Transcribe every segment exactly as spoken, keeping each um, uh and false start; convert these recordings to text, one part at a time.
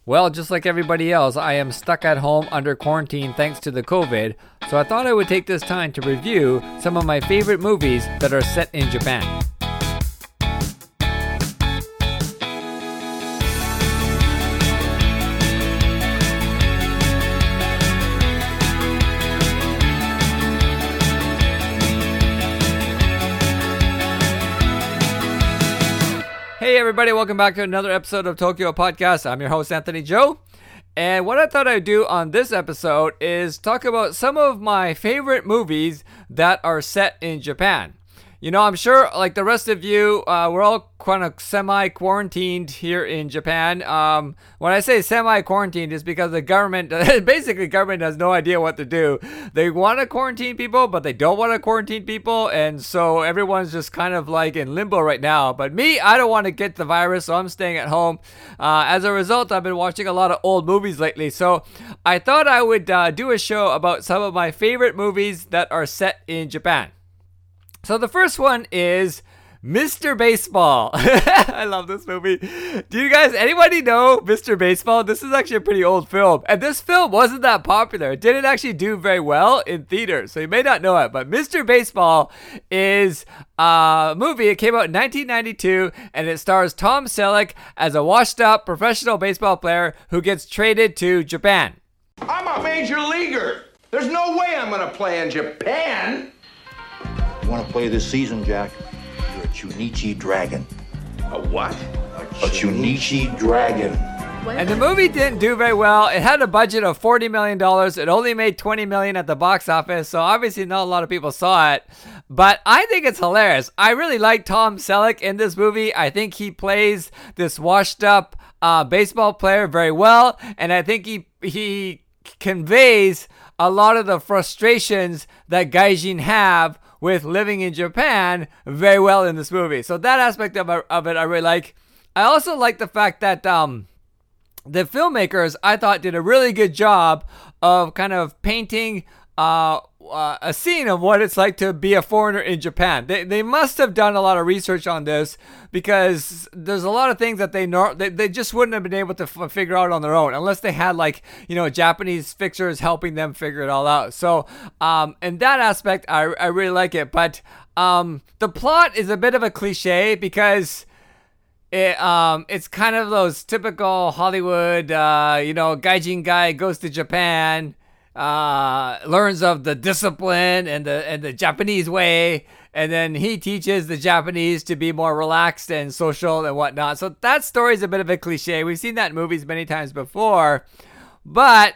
Well, just like everybody else, I am stuck at home under quarantine thanks to the COVID, so I thought I would take this time to review some of my favorite movies that are set in Japan. Hey everybody, welcome back to another episode of Tokyo Podcast. I'm your host, Anthony Joe. And what I thought I'd do on this episode is talk about some of my favorite movies that are set in Japan. You know, I'm sure, like the rest of you, uh, we're all kind of semi-quarantined here in Japan. Um, when I say semi-quarantined, it's because the government, basically government has no idea what to do. They want to quarantine people, but they don't want to quarantine people. And so everyone's just kind of like in limbo right now. But me, I don't want to get the virus, so I'm staying at home. Uh, as a result, I've been watching a lot of old movies lately. So I thought I would uh, do a show about some of my favorite movies that are set in Japan. So the first one is Mister Baseball. I love this movie. Do you guys, anybody know Mister Baseball? This is actually a pretty old film. And this film wasn't that popular. It didn't actually do very well in theaters. So you may not know it. But Mister Baseball is a movie. It came out in nineteen ninety-two. And it stars Tom Selleck as a washed up professional baseball player who gets traded to Japan. I'm a major leaguer. There's no way I'm going to play in Japan. You want to play this season, Jack? You're a Chunichi Dragon. A what? A Chunichi Dragon. And the movie didn't do very well. It had a budget of forty million dollars. It only made twenty million dollars at the box office, so obviously not a lot of people saw it. But I think it's hilarious. I really like Tom Selleck in this movie. I think he plays this washed-up uh, baseball player very well, and I think he he conveys a lot of the frustrations that gaijin have with living in Japan very well in this movie. So that aspect of, of it I really like. I also like the fact that um, the filmmakers, I thought, did a really good job of kind of painting uh, uh, a scene of what it's like to be a foreigner in Japan. They they must have done a lot of research on this because there's a lot of things that they know they, they just wouldn't have been able to f- figure out on their own unless they had like, you know, Japanese fixers helping them figure it all out. So um, in that aspect, I, I really like it. But um, the plot is a bit of a cliche because It um it's kind of those typical Hollywood, uh, you know, gaijin guy goes to Japan, uh, learns of the discipline and the and the Japanese way, and then he teaches the Japanese to be more relaxed and social and whatnot. So that story is a bit of a cliche. We've seen that in movies many times before, but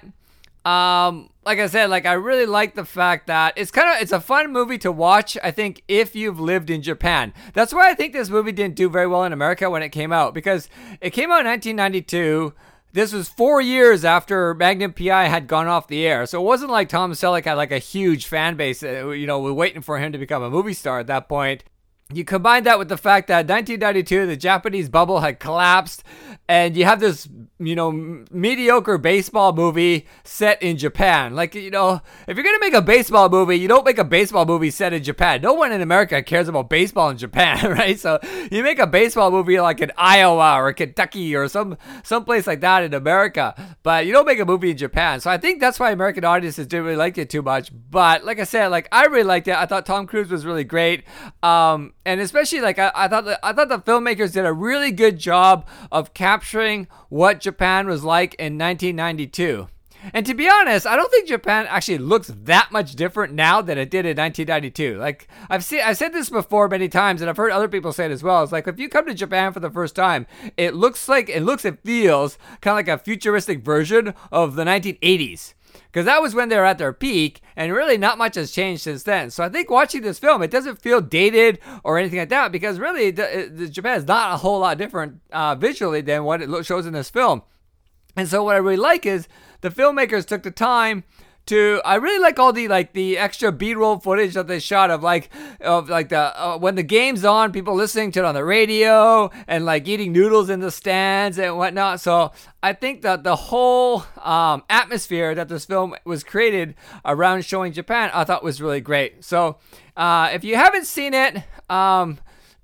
um. Like I said, like I really like the fact that it's kind of it's a fun movie to watch. I think if you've lived in Japan, that's why I think this movie didn't do very well in America when it came out, because it came out in nineteen ninety-two. This was four years after Magnum P I had gone off the air, so it wasn't like Tom Selleck had like a huge fan base. You know, we're waiting for him to become a movie star at that point. You combine that with the fact that nineteen ninety-two, the Japanese bubble had collapsed, and you have this, you know, m- mediocre baseball movie set in Japan. Like, you know, if you're going to make a baseball movie, you don't make a baseball movie set in Japan. No one in America cares about baseball in Japan, right? So you make a baseball movie like in Iowa or Kentucky or some someplace like that in America, but you don't make a movie in Japan. So I think that's why American audiences didn't really like it too much. But like I said, like I really liked it. I thought Tom Cruise was really great. Um, And especially, like I, I thought, that, I thought the filmmakers did a really good job of capturing what Japan was like in nineteen ninety-two. And to be honest, I don't think Japan actually looks that much different now than it did in nineteen ninety-two. Like I've seen, I've said this before many times, and I've heard other people say it as well. It's like if you come to Japan for the first time, it looks like it looks and feels kind of like a futuristic version of the nineteen eighties. Because that was when they were at their peak, and really not much has changed since then. So I think watching this film, it doesn't feel dated or anything like that, because really, the, the Japan is not a whole lot different uh, visually than what it lo- shows in this film. And so what I really like is the filmmakers took the time to, I really like all the like the extra B-roll footage that they shot of like of like the uh, when the game's on, people listening to it on the radio and like eating noodles in the stands and whatnot. So I think that the whole um, atmosphere that this film was created around showing Japan, I thought was really great. So uh, if you haven't seen it, um,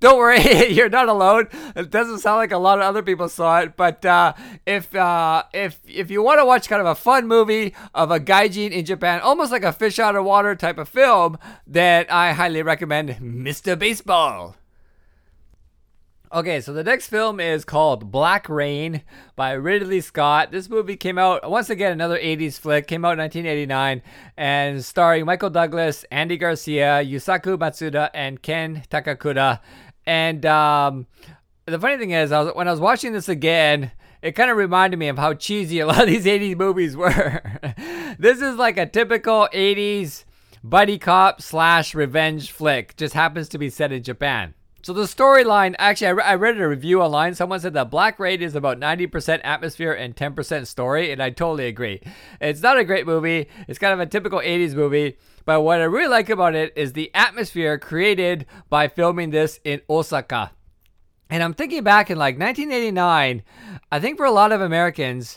don't worry, you're not alone. It doesn't sound like a lot of other people saw it, but uh, if uh, if if you want to watch kind of a fun movie of a gaijin in Japan, almost like a fish out of water type of film, then I highly recommend Mister Baseball. Okay, so the next film is called Black Rain by Ridley Scott. This movie came out, once again, another eighties flick, came out in nineteen eighty-nine, and starring Michael Douglas, Andy Garcia, Yusaku Matsuda, and Ken Takakura. And um, the funny thing is, I was, when I was watching this again, it kind of reminded me of how cheesy a lot of these eighties movies were. This is like a typical eighties buddy cop slash revenge flick, just happens to be set in Japan. So the storyline, actually, I, re- I read a review online. Someone said that Black Rain is about ninety percent atmosphere and ten percent story, and I totally agree. It's not a great movie. It's kind of a typical eighties movie, but what I really like about it is the atmosphere created by filming this in Osaka. And I'm thinking back in like nineteen eighty-nine, I think for a lot of Americans,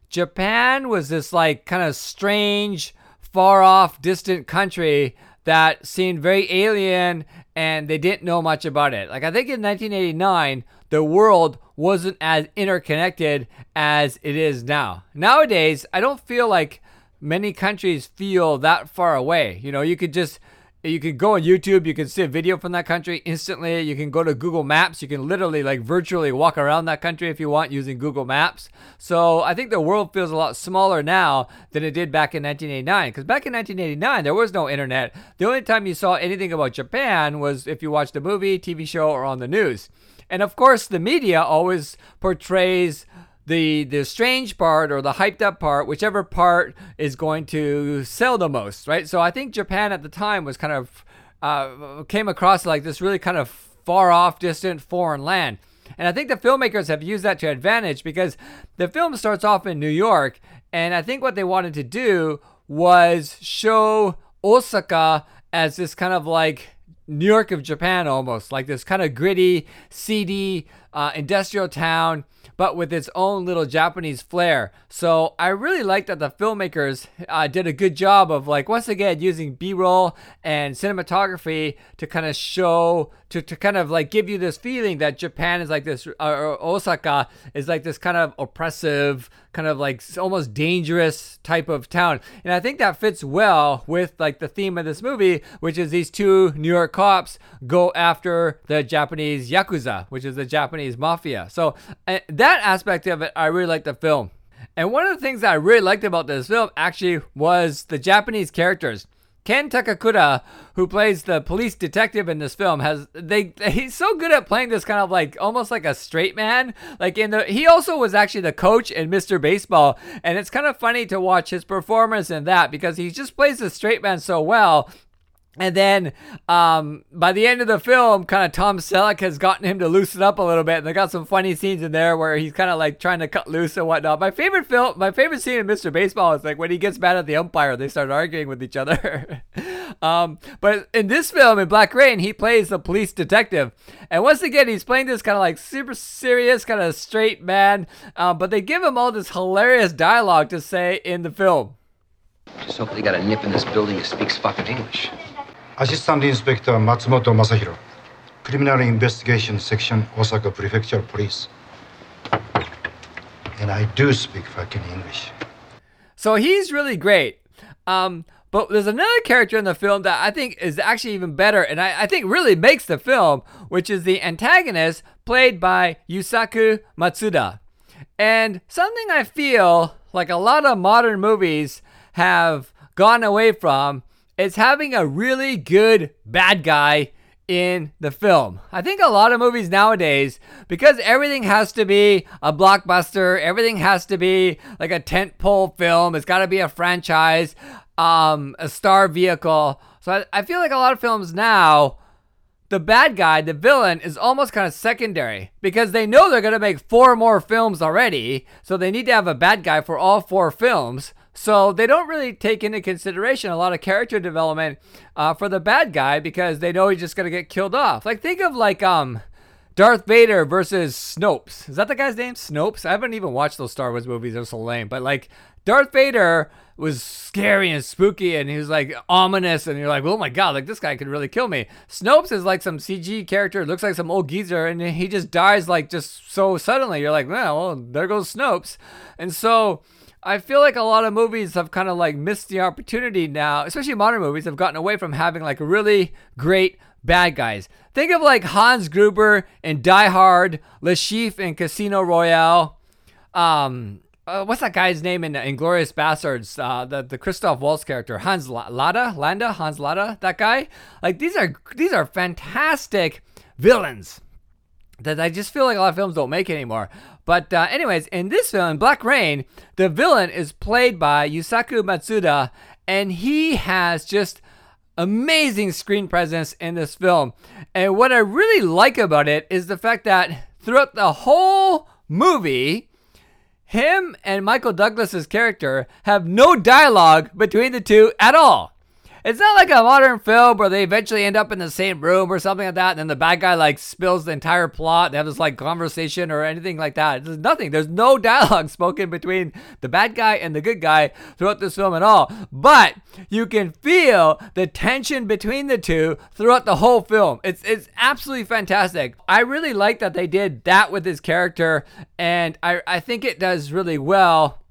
Japan was this like kind of strange, far off, distant country that seemed very alien, and they didn't know much about it. Like, I think in nineteen eighty-nine, the world wasn't as interconnected as it is now. Nowadays, I don't feel like many countries feel that far away. You know, you could just, you could go on YouTube, you can see a video from that country instantly. You can go to Google Maps. You can literally like virtually walk around that country if you want using Google Maps. So I think the world feels a lot smaller now than it did back in nineteen eighty-nine. Because back in nineteen eighty-nine, there was no internet. The only time you saw anything about Japan was if you watched a movie, T V show, or on the news. And of course, the media always portrays the the strange part or the hyped up part, whichever part is going to sell the most, right? So I think Japan at the time was kind of uh, came across like this really kind of far off, distant, foreign land. And I think the filmmakers have used that to advantage because the film starts off in New York, and I think what they wanted to do was show Osaka as this kind of like New York of Japan, almost like this kind of gritty, seedy, uh, industrial town, but with its own little Japanese flair. So I really like that the filmmakers uh, did a good job of, like, once again, using B-roll and cinematography to kind of show, to, to kind of like give you this feeling that Japan is like this, uh, or Osaka is like this kind of oppressive, kind of like almost dangerous type of town. And I think that fits well with like the theme of this movie, which is these two New York cops go after the Japanese Yakuza, which is the Japanese mafia. So uh, that aspect of it, I really like the film. And one of the things that I really liked about this film actually was the Japanese characters. Ken Takakura, who plays the police detective in this film, has they he's so good at playing this kind of like almost like a straight man. Like in the he also was actually the coach in Mister Baseball, and it's kind of funny to watch his performance in that because he just plays the straight man so well. And then um, by the end of the film, kind of Tom Selleck has gotten him to loosen up a little bit. And they got some funny scenes in there where he's kind of like trying to cut loose and whatnot. My favorite film, my favorite scene in Mister Baseball is like when he gets mad at the umpire, they start arguing with each other. um, but in this film, in Black Rain, he plays the police detective. And once again, he's playing this kind of like super serious, kind of straight man. Um, but they give him all this hilarious dialogue to say in the film. Just hope they got a nip in this building who speaks fucking English. Assistant Inspector Matsumoto Masahiro, Criminal Investigation Section, Osaka Prefecture Police. And I do speak fucking English. So he's really great. Um, but there's another character in the film that I think is actually even better, and I, I think really makes the film, which is the antagonist played by Yusaku Matsuda. And something I feel like a lot of modern movies have gone away from is having a really good bad guy in the film. I think a lot of movies nowadays, because everything has to be a blockbuster, everything has to be like a tentpole film, it's got to be a franchise, um, a star vehicle. So I, I feel like a lot of films now, the bad guy, the villain, is almost kind of secondary because they know they're going to make four more films already, so they need to have a bad guy for all four films. So they don't really take into consideration a lot of character development uh, for the bad guy because they know he's just going to get killed off. Like, think of like um, Darth Vader versus Snopes. Is that the guy's name? Snopes? I haven't even watched those Star Wars movies. They're so lame. But like Darth Vader was scary and spooky, and he was like ominous, and you're like, oh my god, like this guy could really kill me. Snopes is like some C G character, looks like some old geezer, and he just dies like just so suddenly. You're like, well, well there goes Snopes. And so I feel like a lot of movies have kind of like missed the opportunity now, especially modern movies have gotten away from having like really great bad guys. Think of like Hans Gruber in Die Hard, Le Chiffre in Casino Royale, um, Uh, what's that guy's name in Inglourious Bastards? Uh, the the Christoph Waltz character, Hans Lada, Landa, Hans Lada, that guy. Like these are these are fantastic villains that I just feel like a lot of films don't make anymore. But uh, anyways, in this film, Black Rain, the villain is played by Yusaku Matsuda, and he has just amazing screen presence in this film. And what I really like about it is the fact that throughout the whole movie, him and Michael Douglas's character have no dialogue between the two at all. It's not like a modern film where they eventually end up in the same room or something like that, and then the bad guy like spills the entire plot. They have this like conversation or anything like that. There's nothing. There's no dialogue spoken between the bad guy and the good guy throughout this film at all. But you can feel the tension between the two throughout the whole film. It's it's absolutely fantastic. I really like that they did that with his character, and I I think it does really well.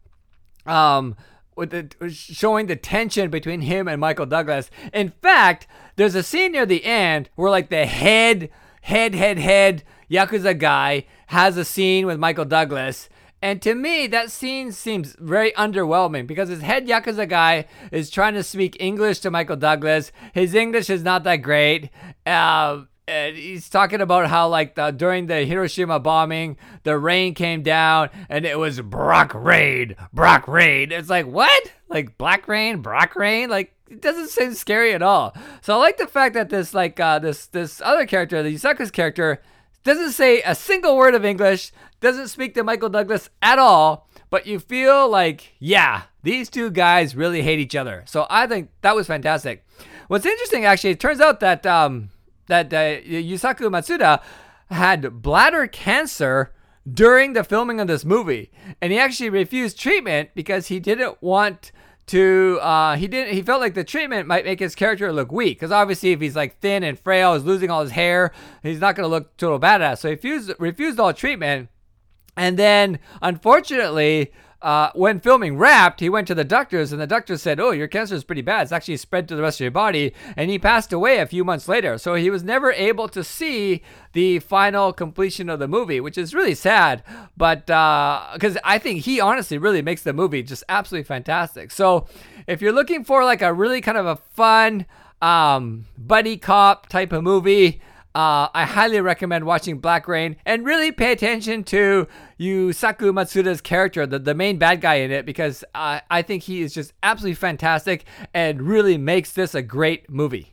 Um. With the, showing the tension between him and Michael Douglas. In fact, there's a scene near the end where like the head, head, head, head Yakuza guy has a scene with Michael Douglas. And to me, that scene seems very underwhelming because his head Yakuza guy is trying to speak English to Michael Douglas. His English is not that great. Uh, And he's talking about how, like, the, during the Hiroshima bombing, the rain came down, and it was Brock Rain, Brock Rain. It's like, what? Like, Black Rain, Brock Rain? Like, it doesn't seem scary at all. So I like the fact that this, like, uh, this this other character, the Yusaku's character, doesn't say a single word of English, doesn't speak to Michael Douglas at all, but you feel like, yeah, these two guys really hate each other. So I think that was fantastic. What's interesting, actually, it turns out that... um. that uh, Yusaku Matsuda had bladder cancer during the filming of this movie, and he actually refused treatment because he didn't want to. Uh, he didn't. He felt like the treatment might make his character look weak, because obviously, if he's like thin and frail, he's losing all his hair, he's not going to look total badass. So he refused refused all treatment, and then unfortunately. Uh, when filming Wrapped, he went to the doctors, and the doctors said, oh, your cancer is pretty bad. It's actually spread to the rest of your body. And he passed away a few months later. So he was never able to see the final completion of the movie, which is really sad. But because uh, I think he honestly really makes the movie just absolutely fantastic. So if you're looking for like a really kind of a fun um, buddy cop type of movie, Uh, I highly recommend watching Black Rain, and really pay attention to Yusaku Matsuda's character, the, the main bad guy in it, because uh, I think he is just absolutely fantastic and really makes this a great movie.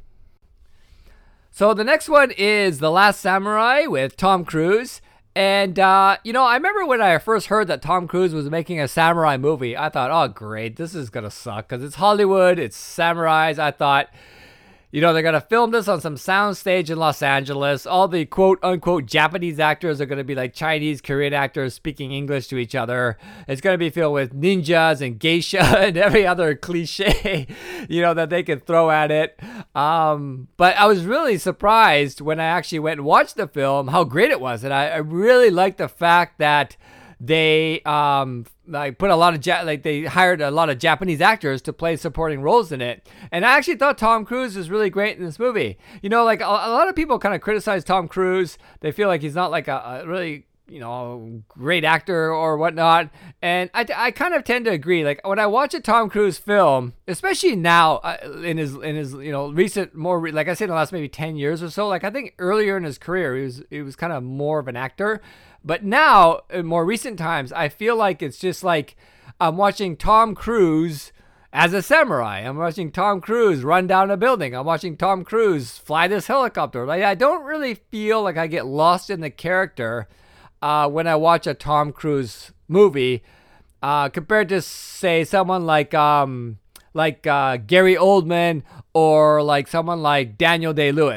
So the next one is The Last Samurai with Tom Cruise. And, uh, you know, I remember when I first heard that Tom Cruise was making a samurai movie, I thought, oh, great, this is going to suck, because it's Hollywood, it's samurais. I thought... You know, they're going to film this on some soundstage in Los Angeles. All the quote-unquote Japanese actors are going to be like Chinese, Korean actors speaking English to each other. It's going to be filled with ninjas and geisha and every other cliche, you know, that they could throw at it. Um, but I was really surprised when I actually went and watched the film how great it was. And I, I really liked the fact that they um like put a lot of ja- like they hired a lot of Japanese actors to play supporting roles in it. And I actually thought Tom Cruise was really great in this movie. You know, like a, a lot of people kind of criticize Tom Cruise. They feel like he's not like a, a really, you know, great actor or whatnot. And I, I kind of tend to agree. Like when I watch a Tom Cruise film, especially now uh, in his in his you know recent more re- like I said in the last maybe ten years or so. Like I think earlier in his career he was he was kind of more of an actor. But now, in more recent times, I feel like it's just like I'm watching Tom Cruise as a samurai. I'm watching Tom Cruise run down a building. I'm watching Tom Cruise fly this helicopter. Like I don't really feel like I get lost in the character uh, when I watch a Tom Cruise movie uh, compared to, say, someone like um, like uh, Gary Oldman or like someone like Daniel Day-Lewis.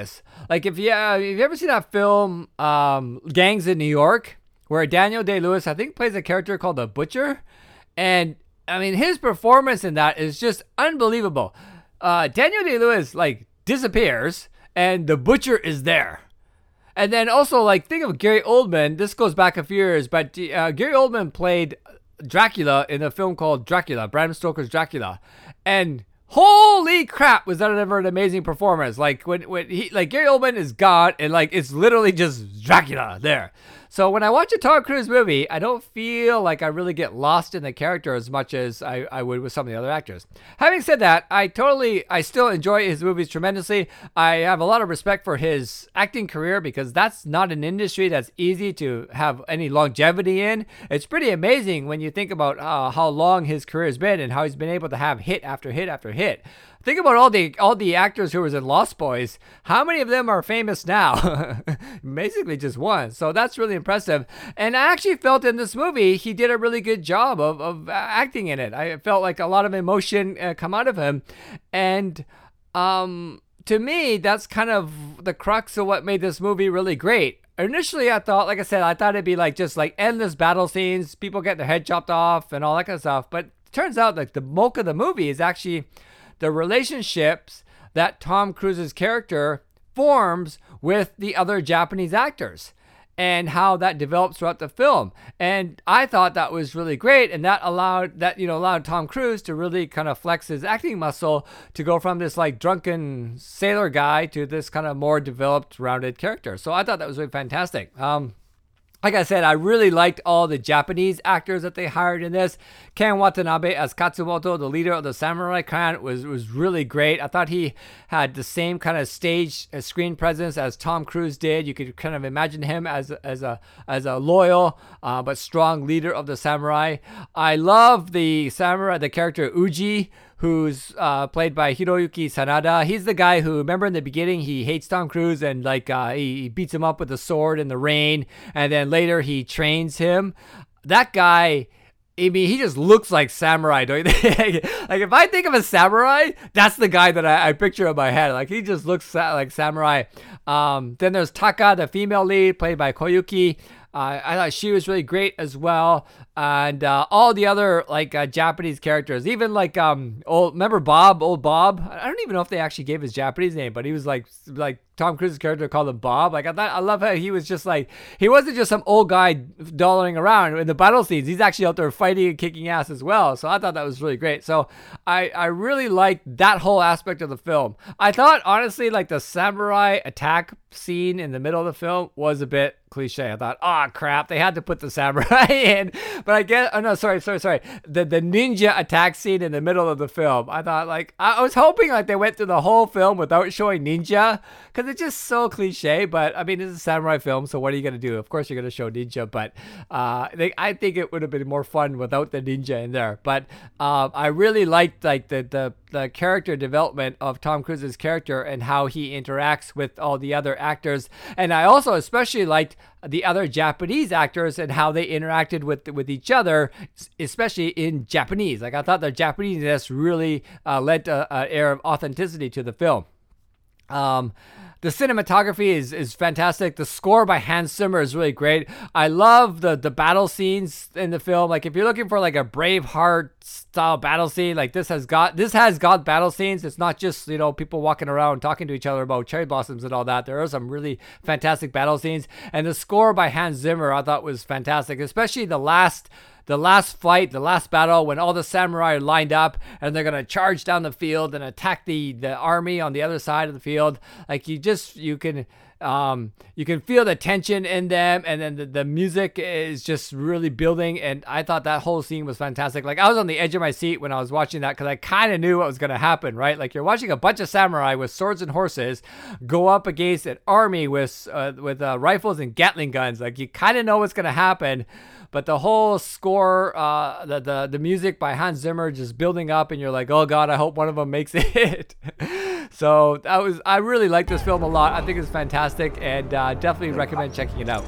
Like if you uh, if you ever seen that film, um, Gangs in New York, where Daniel Day-Lewis, I think, plays a character called the Butcher, and I mean his performance in that is just unbelievable. Uh, Daniel Day-Lewis like disappears, and the Butcher is there. And then also, like, think of Gary Oldman. This goes back a few years, but uh, Gary Oldman played Dracula in a film called Dracula, Bram Stoker's Dracula. And holy crap, was that ever an amazing performance. Like, when, when he, like, Gary Oldman is gone, and, like, it's literally just Dracula there. So when I watch a Tom Cruise movie, I don't feel like I really get lost in the character as much as I, I would with some of the other actors. Having said that, I totally, I still enjoy his movies tremendously. I have a lot of respect for his acting career because that's not an industry that's easy to have any longevity in. It's pretty amazing when you think about uh, how long his career has been and how he's been able to have hit after hit after hit. Think about all the all the actors who was in Lost Boys. How many of them are famous now? Basically just one. So that's really impressive. And I actually felt in this movie he did a really good job of, of acting in it. I felt like a lot of emotion uh, come out of him. And um, to me, that's kind of the crux of what made this movie really great. Initially, I thought, like I said, I thought it'd be like just like endless battle scenes, people getting their head chopped off and all that kind of stuff. But it turns out like the bulk of the movie is actually the relationships that Tom Cruise's character forms with the other Japanese actors and how that develops throughout the film. And I thought that was really great. And that allowed that, you know, allowed Tom Cruise to really kind of flex his acting muscle to go from this like drunken sailor guy to this kind of more developed, rounded character. So I thought that was really fantastic. Um, Like I said, I really liked all the Japanese actors that they hired in this. Ken Watanabe as Katsumoto, the leader of the samurai clan, was, was really great. I thought he had the same kind of stage uh, screen presence as Tom Cruise did. You could kind of imagine him as, as, a, as a loyal uh, but strong leader of the samurai. I love the samurai, the character Uji, who's uh, played by Hiroyuki Sanada. He's the guy who, remember in the beginning, he hates Tom Cruise and like uh, he, he beats him up with a sword in the rain, and then later he trains him. That guy, I mean, he just looks like samurai, don't you think? Like, if I think of a samurai, that's the guy that I, I picture in my head. Like, he just looks sa- like samurai. Um, then there's Taka, the female lead, played by Koyuki. Uh, I thought she was really great as well, and uh, all the other like uh, Japanese characters, even like um, old remember Bob, old Bob. I don't even know if they actually gave his Japanese name, but he was like like Tom Cruise's character called him Bob. Like I thought, I love how he was just like he wasn't just some old guy dollaring around in the battle scenes. He's actually out there fighting and kicking ass as well. So I thought that was really great. So I I really liked that whole aspect of the film. I thought honestly like the samurai attack scene in the middle of the film was a bit cliche. I thought, oh crap, they had to put the samurai in. But I guess, oh no, sorry, sorry, sorry. The the ninja attack scene in the middle of the film. I thought like, I was hoping like they went through the whole film without showing ninja, because it's just so cliche. But I mean, it's a samurai film, so what are you going to do? Of course you're going to show ninja, but uh, they, I think it would have been more fun without the ninja in there. But uh, I really liked like the, the, the character development of Tom Cruise's character and how he interacts with all the other actors. And I also especially liked the other Japanese actors and how they interacted with with each other, especially in Japanese. Like I thought the Japaneseness really uh, led to an air of authenticity to the film. Um, the cinematography is, is fantastic. The score by Hans Zimmer is really great. I love the, the battle scenes in the film. Like if you're looking for like a Braveheart style battle scene, like this has got this has got battle scenes. It's not just, you know, people walking around talking to each other about cherry blossoms and all that. There are some really fantastic battle scenes. And the score by Hans Zimmer I thought was fantastic, especially the last The last fight, the last battle, when all the samurai are lined up and they're going to charge down the field and attack the, the army on the other side of the field. Like you just, you can, um, you can feel the tension in them, and then the, the music is just really building. And I thought that whole scene was fantastic. Like I was on the edge of my seat when I was watching that, because I kind of knew what was going to happen, right? Like you're watching a bunch of samurai with swords and horses go up against an army with, uh, with uh, rifles and Gatling guns. Like you kind of know what's going to happen. But the whole score, uh, the, the the music by Hans Zimmer just building up, and you're like, oh God, I hope one of them makes it. So that was, I really like this film a lot. I think it's fantastic, and uh, definitely recommend checking it out.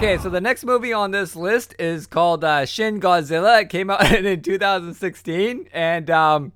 Okay, so the next movie on this list is called uh, Shin Godzilla. It came out in two thousand sixteen, and um,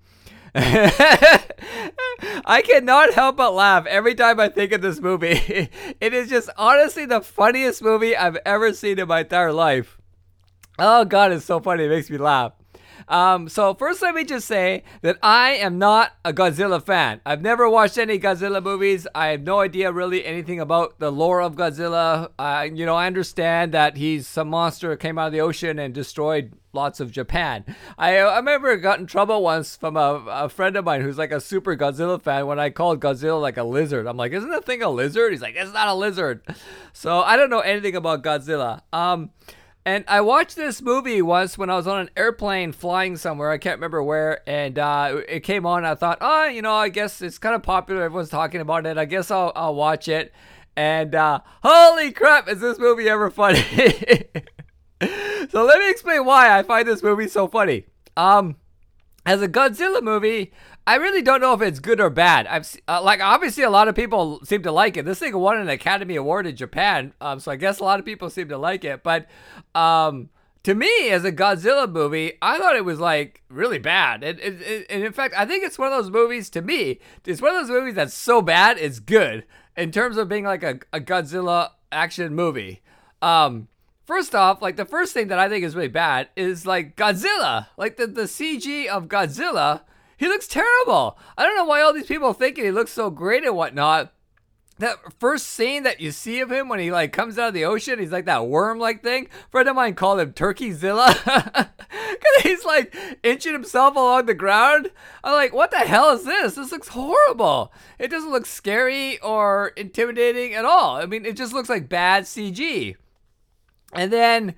I cannot help but laugh every time I think of this movie. It is just honestly the funniest movie I've ever seen in my entire life. Oh God, it's so funny. It makes me laugh. Um, so first, let me just say that I am not a Godzilla fan. I've never watched any Godzilla movies. I have no idea really anything about the lore of Godzilla. Uh, you know, I understand that he's some monster that came out of the ocean and destroyed lots of Japan. I, I remember I got in trouble once from a, a friend of mine who's like a super Godzilla fan when I called Godzilla like a lizard. I'm like, isn't that thing a lizard? He's like, it's not a lizard. So I don't know anything about Godzilla. Um... And I watched this movie once when I was on an airplane flying somewhere. I can't remember where. And uh, it came on. I thought, oh, you know, I guess it's kind of popular. Everyone's talking about it. I guess I'll, I'll watch it. And uh, holy crap, is this movie ever funny? So let me explain why I find this movie so funny. Um, as a Godzilla movie, I really don't know if it's good or bad. I've uh, like obviously a lot of people seem to like it. This thing won an Academy Award in Japan, um, so I guess a lot of people seem to like it. But um, to me, as a Godzilla movie, I thought it was like really bad. And, and, and in fact, I think it's one of those movies. To me, it's one of those movies that's so bad it's good in terms of being like a, a Godzilla action movie. Um, First off, like the first thing that I think is really bad is like Godzilla, like the, the C G of Godzilla. He looks terrible. I don't know why all these people thinking he looks so great and whatnot. That first scene that you see of him when he like comes out of the ocean, he's like that worm-like thing. A friend of mine called him Turkeyzilla. Cause he's like inching himself along the ground. I'm like, what the hell is this? This looks horrible. It doesn't look scary or intimidating at all. I mean, it just looks like bad C G. And then,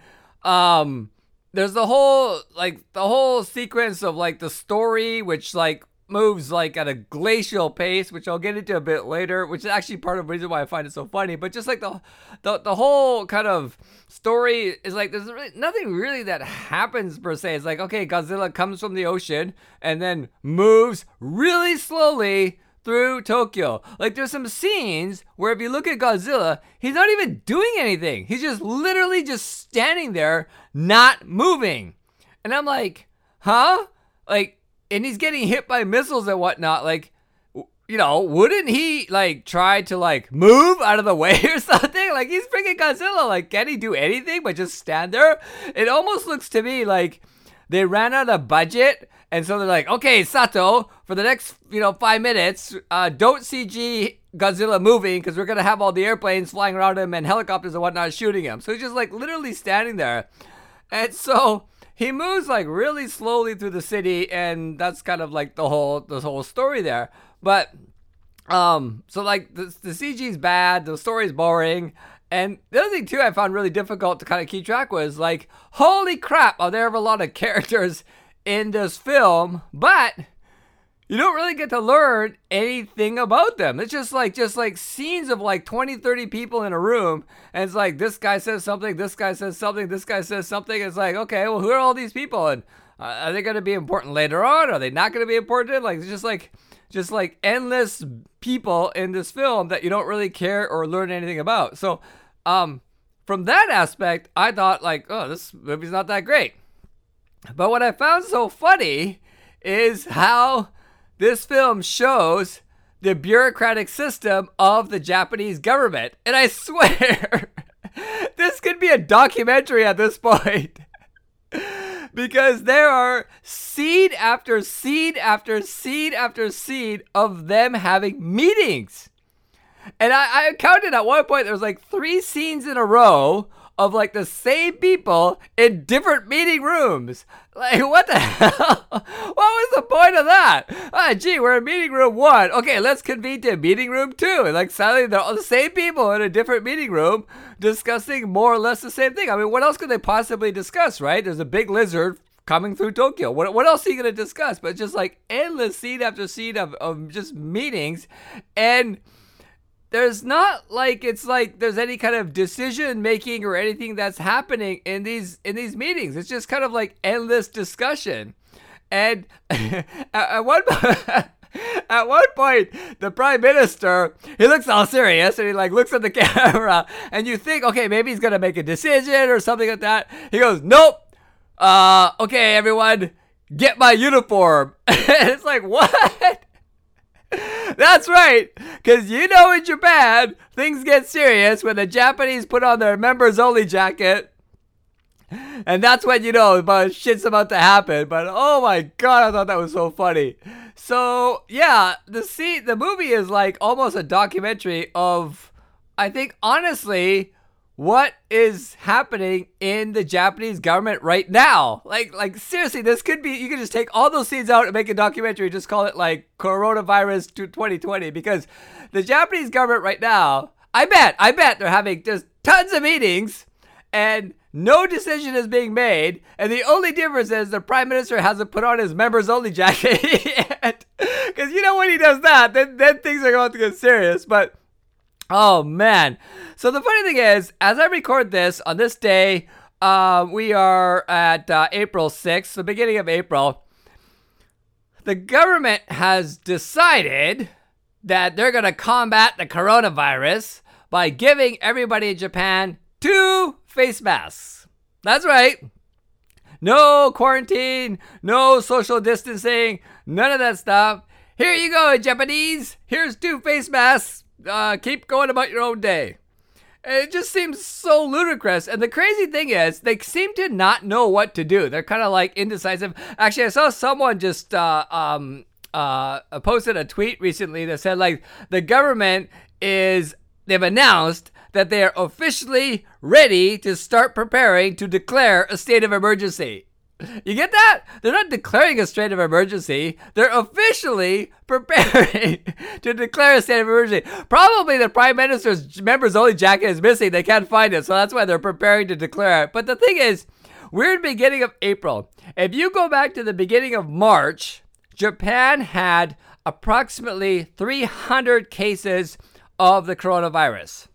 um, there's the whole, like, the whole sequence of, like, the story, which, like, moves, like, at a glacial pace, which I'll get into a bit later, which is actually part of the reason why I find it so funny. But just, like, the the, the whole kind of story is, like, there's really, nothing really that happens, per se. It's like, okay, Godzilla comes from the ocean and then moves really slowly through Tokyo. Like, there's some scenes where if you look at Godzilla, he's not even doing anything. He's just literally just standing there, not moving. And I'm like, huh? Like, and he's getting hit by missiles and whatnot. Like, you know, wouldn't he, like, try to, like, move out of the way or something? Like, he's freaking Godzilla. Like, can he do anything but just stand there? It almost looks to me like they ran out of budget. And so they're like, okay, Sato, for the next, you know, five minutes, uh, don't C G Godzilla moving because we're going to have all the airplanes flying around him and helicopters and whatnot shooting him. So he's just like literally standing there. And so he moves like really slowly through the city. And that's kind of like the whole, the whole story there. But, um, so like the, the C G's bad. The story's boring. And the other thing too I found really difficult to kind of keep track was like, holy crap, are there ever a lot of characters in this film, but you don't really get to learn anything about them. It's just like just like scenes of like twenty, thirty people in a room, and it's like this guy says something, this guy says something, this guy says something. It's like, okay, well, who are all these people, and uh, are they going to be important later on? Are they not going to be important? Like, it's just like just like endless people in this film that you don't really care or learn anything about. So um from that aspect, I thought like, oh, this movie's not that great. But what I found so funny is how this film shows the bureaucratic system of the Japanese government. And I swear, this could be a documentary at this point. Because there are scene after scene after scene after scene of them having meetings. And I, I counted at one point, there was like three scenes in a row of like the same people in different meeting rooms. Like, what the hell? What was the point of that? Ah, gee, we're in meeting room one. Okay, let's convene to meeting room two. And like suddenly they're all the same people in a different meeting room discussing more or less the same thing. I mean, what else could they possibly discuss, right? There's a big lizard coming through Tokyo. What what else are you going to discuss? But just like endless scene after scene of, of just meetings. And there's not like it's like there's any kind of decision making or anything that's happening in these in these meetings. It's just kind of like endless discussion. And at one At one point, the prime minister, he looks all serious and he like looks at the camera and you think, okay, maybe he's going to make a decision or something like that. He goes, nope. Uh, okay, everyone, get my uniform. And it's like, what? That's right. Because you know in Japan, things get serious when the Japanese put on their members only jacket. And that's when you know about shit's about to happen. But oh my god, I thought that was so funny. So yeah, the scene, the movie is like almost a documentary of, I think honestly, what is happening in the Japanese government right now. Like, like seriously, this could be, you could just take all those scenes out and make a documentary, just call it like Coronavirus twenty twenty, because the Japanese government right now, I bet, I bet they're having just tons of meetings and no decision is being made, and the only difference is the prime minister hasn't put on his members only jacket yet. Because you know when he does that, then, then things are going to get serious. But oh man. So the funny thing is, as I record this on this day, uh, we are at uh, April sixth, the beginning of April. The government has decided that they're going to combat the coronavirus by giving everybody in Japan two face masks. That's right. No quarantine, no social distancing, none of that stuff. Here you go, Japanese. Here's two face masks. Uh, keep going about your own day. It just seems so ludicrous. And the crazy thing is, they seem to not know what to do. They're kind of like indecisive. Actually, I saw someone just uh, um, uh, posted a tweet recently that said, like, the government is, they've announced that they are officially ready to start preparing to declare a state of emergency. You get that? They're not declaring a state of emergency. They're officially preparing to declare a state of emergency. Probably the prime minister's members only jacket is missing. They can't find it. So that's why they're preparing to declare it. But the thing is, we're in the beginning of April. If you go back to the beginning of March, Japan had approximately three hundred cases of the coronavirus.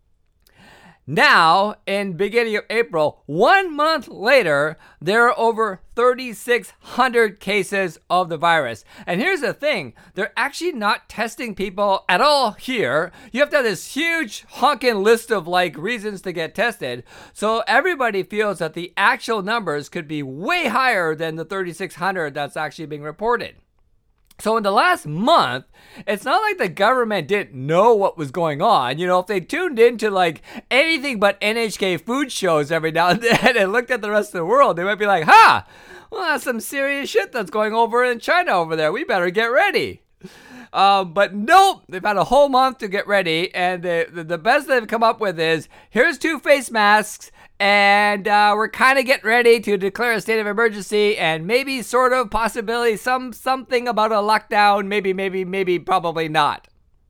Now, in beginning of April, one month later, there are over thirty-six hundred cases of the virus. And here's the thing, they're actually not testing people at all here. You have to have this huge honking list of like reasons to get tested. So everybody feels that the actual numbers could be way higher than the thirty-six hundred that's actually being reported. So in the last month, it's not like the government didn't know what was going on. You know, if they tuned into like anything but N H K food shows every now and then and looked at the rest of the world, they might be like, huh, well, that's some serious shit that's going over in China over there. We better get ready. Um, but nope, they've had a whole month to get ready. And the, the, the best they've come up with is, here's two face masks. And uh, we're kind of getting ready to declare a state of emergency and maybe sort of possibility some something about a lockdown. Maybe, maybe, maybe, probably not.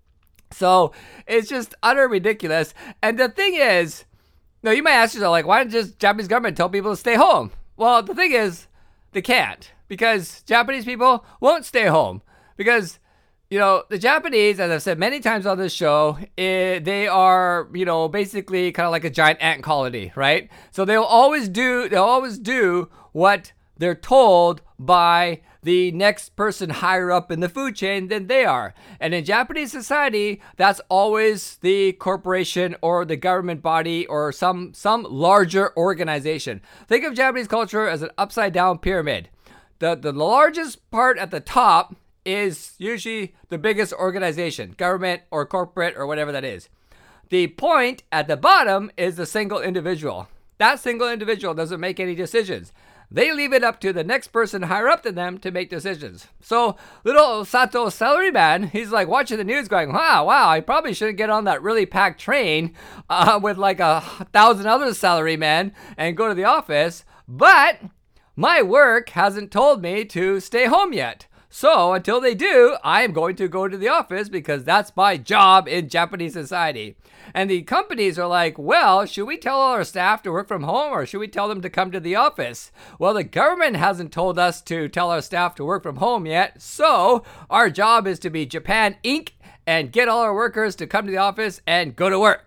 So it's just utter ridiculous. And the thing is, no, you might ask yourself, like, why didn't just Japanese government tell people to stay home? Well, the thing is, they can't, because Japanese people won't stay home because, you know, the Japanese, as I've said many times on this show, it, they are, you know, basically kind of like a giant ant colony, right? So they'll always do, they'll always do what they're told by the next person higher up in the food chain than they are. And in Japanese society, that's always the corporation or the government body or some, some larger organization. Think of Japanese culture as an upside down pyramid. The, the largest part at the top is usually the biggest organization, government or corporate or whatever that is. The point at the bottom is the single individual. That single individual doesn't make any decisions. They leave it up to the next person higher up than them to make decisions. So little Sato salaryman, he's like watching the news going, wow, wow, I probably shouldn't get on that really packed train uh, with like a thousand other salarymen and go to the office. But my work hasn't told me to stay home yet. So until they do, I am going to go to the office because that's my job in Japanese society. And the companies are like, well, should we tell all our staff to work from home or should we tell them to come to the office? Well, the government hasn't told us to tell our staff to work from home yet. So our job is to be Japan Incorporated and get all our workers to come to the office and go to work.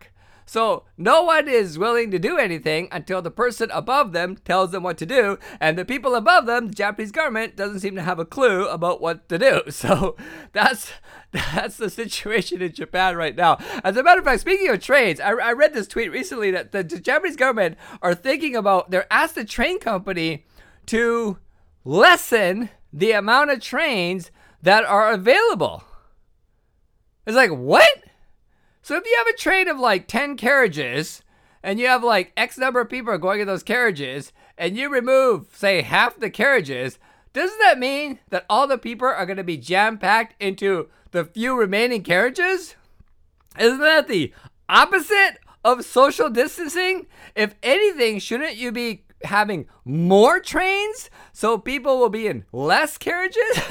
So no one is willing to do anything until the person above them tells them what to do. And the people above them, the Japanese government, doesn't seem to have a clue about what to do. So that's that's the situation in Japan right now. As a matter of fact, speaking of trains, I, I read this tweet recently that the, the Japanese government are thinking about, they're asked the train company to lessen the amount of trains that are available. It's like, what? So if you have a train of like ten carriages and you have like X number of people going in those carriages and you remove, say, half the carriages, doesn't that mean that all the people are going to be jam-packed into the few remaining carriages? Isn't that the opposite of social distancing? If anything, shouldn't you be having more trains so people will be in less carriages?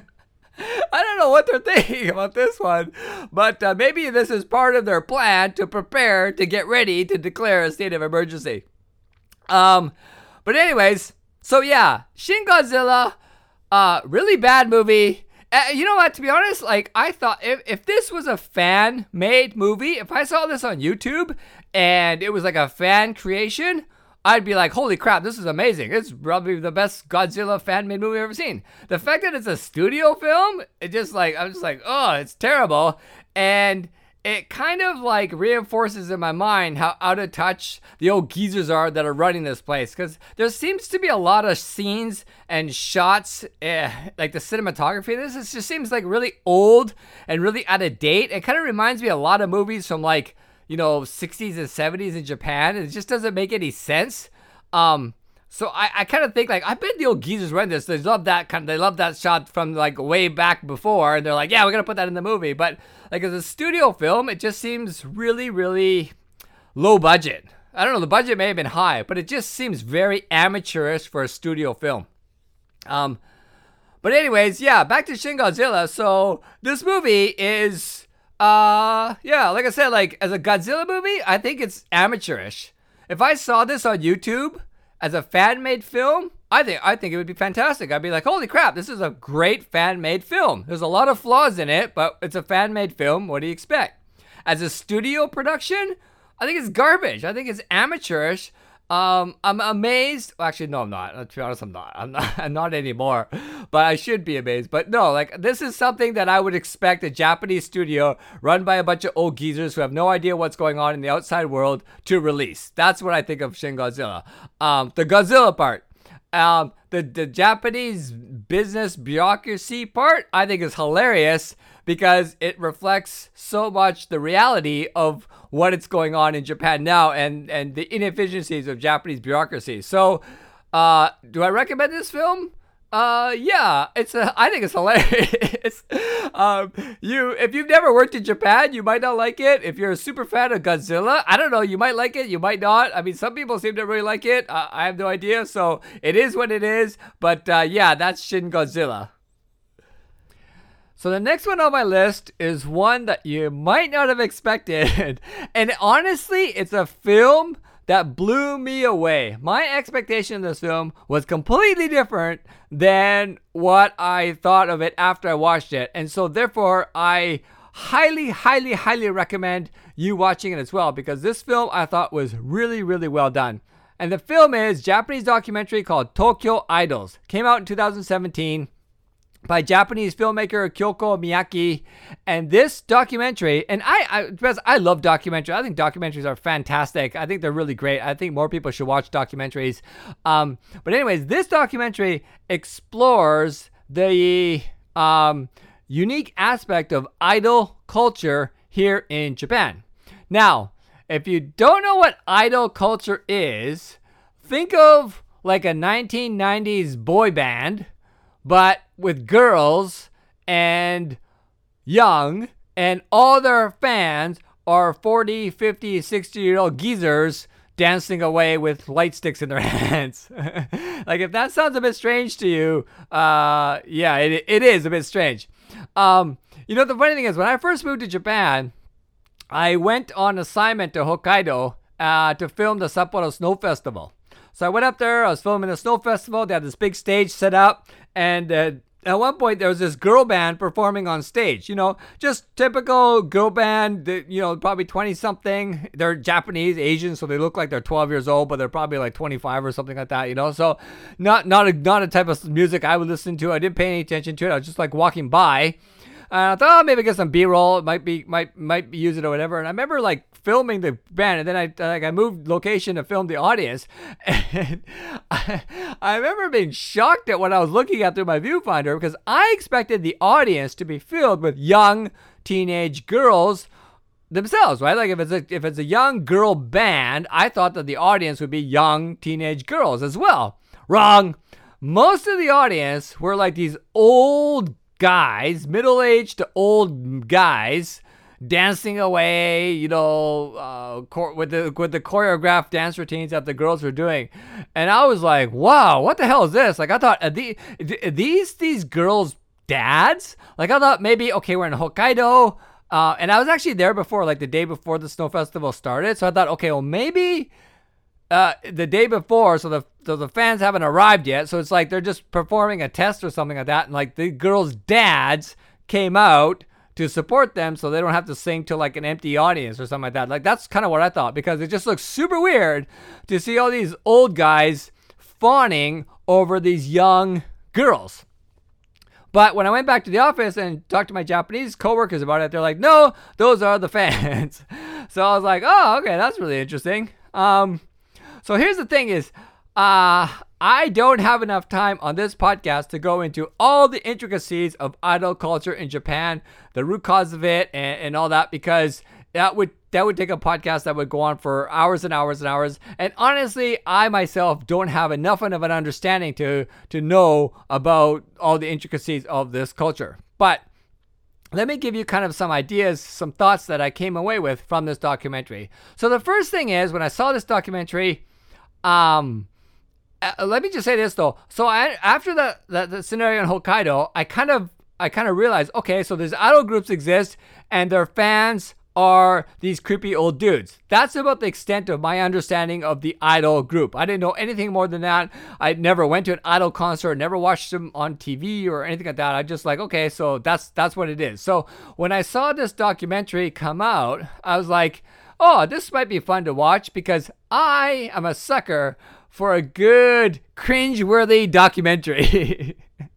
I don't know what they're thinking about this one, but uh, maybe this is part of their plan to prepare to get ready to declare a state of emergency. Um, but anyways, so yeah, Shin Godzilla, uh, really bad movie. Uh, you know what, to be honest, like, I thought if, if this was a fan-made movie, if I saw this on YouTube and it was like a fan creation, I'd be like, holy crap, this is amazing. It's probably the best Godzilla fan-made movie I've ever seen. The fact that it's a studio film, it just like, I'm just like, oh, it's terrible. And it kind of like reinforces in my mind how out of touch the old geezers are that are running this place. Because there seems to be a lot of scenes and shots, eh, like the cinematography. This is, just seems like really old and really out of date. It kind of reminds me of a lot of movies from like, you know, sixties and seventies in Japan. It just doesn't make any sense. Um, so I, I kind of think like, I bet the old geezers run this. They love that kind of, they love that shot from like way back before. And they're like, yeah, we're going to put that in the movie. But like as a studio film, it just seems really, really low budget. I don't know. The budget may have been high, but it just seems very amateurish for a studio film. Um, but anyways, yeah, back to Shin Godzilla. So this movie is, Uh, yeah, like I said, like, as a Godzilla movie, I think it's amateurish. If I saw this on YouTube as a fan-made film, I think I think it would be fantastic. I'd be like, holy crap, this is a great fan-made film. There's a lot of flaws in it, but it's a fan-made film. What do you expect? As a studio production, I think it's garbage. I think it's amateurish. Um, I'm amazed. Well, actually, no, I'm not. To be honest, I'm not. I'm not. I'm not anymore. But I should be amazed. But no, like this is something that I would expect a Japanese studio run by a bunch of old geezers who have no idea what's going on in the outside world to release. That's what I think of Shin Godzilla. Um, the Godzilla part. Um, the the Japanese business bureaucracy part, I think is hilarious because it reflects so much the reality of what is going on in Japan now and, and the inefficiencies of Japanese bureaucracy. So, uh, do I recommend this film? Uh, yeah, it's a, I think it's hilarious. um, you, if you've never worked in Japan, you might not like it. If you're a super fan of Godzilla, I don't know, you might like it, you might not. I mean, some people seem to really like it. Uh, I have no idea. So it is what it is. But, uh, yeah, that's Shin Godzilla. So the next one on my list is one that you might not have expected. And honestly, it's a film that blew me away. My expectation of this film was completely different than what I thought of it after I watched it. And so therefore, I highly, highly, highly recommend you watching it as well, because this film I thought was really, really well done. And the film is a Japanese documentary called Tokyo Idols. Came out in two thousand seventeen. By Japanese filmmaker Kyoko Miyake. And this documentary, and I, I, because I love documentaries. I think documentaries are fantastic. I think they're really great. I think more people should watch documentaries. Um, but anyways, this documentary explores the um, unique aspect of idol culture here in Japan. Now, if you don't know what idol culture is, think of like a nineteen nineties boy band, but with girls and young, and all their fans are forty, fifty, sixty year old geezers dancing away with light sticks in their hands. Like, if that sounds a bit strange to you, uh, yeah, it it is a bit strange. Um, you know, the funny thing is, when I first moved to Japan, I went on assignment to Hokkaido uh, to film the Sapporo Snow Festival. So I went up there, I was filming the Snow Festival, they had this big stage set up, and uh, at one point there was this girl band performing on stage, you know, just typical girl band, that, you know, probably twenty something. They're Japanese, Asian, so they look like they're twelve years old, but they're probably like twenty-five or something like that, you know. So not not a not a type of music I would listen to. I didn't pay any attention to it. I was just like walking by. And I thought, oh, maybe get some B-roll. It might be, might, might use it or whatever. And I remember like filming the band, and then I like I moved location to film the audience. And I, I remember being shocked at what I was looking at through my viewfinder, because I expected the audience to be filled with young teenage girls themselves, right? Like if it's a if it's a young girl band, I thought that the audience would be young teenage girls as well. Wrong. Most of the audience were like these old guys, middle-aged to old guys, dancing away, you know, uh, chor- with the with the choreographed dance routines that the girls were doing, and I was like, "Wow, what the hell is this?" Like, I thought, are the, are these these girls' dads? Like, I thought maybe, okay, we're in Hokkaido, uh, and I was actually there before, like the day before the snow festival started. So I thought, okay, well maybe uh, the day before, so the so the fans haven't arrived yet, so it's like they're just performing a test or something like that, and like the girls' dads came out to support them so they don't have to sing to like an empty audience or something like that. Like, that's kind of what I thought, because it just looks super weird to see all these old guys fawning over these young girls. But when I went back to the office and talked to my Japanese coworkers about it, they're like, no, those are the fans. So I was like, oh, okay, that's really interesting. Um, so here's the thing is, uh, I don't have enough time on this podcast to go into all the intricacies of idol culture in Japan, the root cause of it, and, and all that, because that would that would take a podcast that would go on for hours and hours and hours. And honestly, I myself don't have enough of an understanding to to know about all the intricacies of this culture. But let me give you kind of some ideas, some thoughts that I came away with from this documentary. So the first thing is, when I saw this documentary, um... Uh, let me just say this though. So I, after the, the the scenario in Hokkaido, I kind of I kind of realized, okay, so there's idol groups exist, and their fans are these creepy old dudes. That's about the extent of my understanding of the idol group. I didn't know anything more than that. I never went to an idol concert, never watched them on T V or anything like that. I just like, okay, so that's that's what it is. So when I saw this documentary come out, I was like, oh, this might be fun to watch, because I am a sucker for a good cringe-worthy documentary.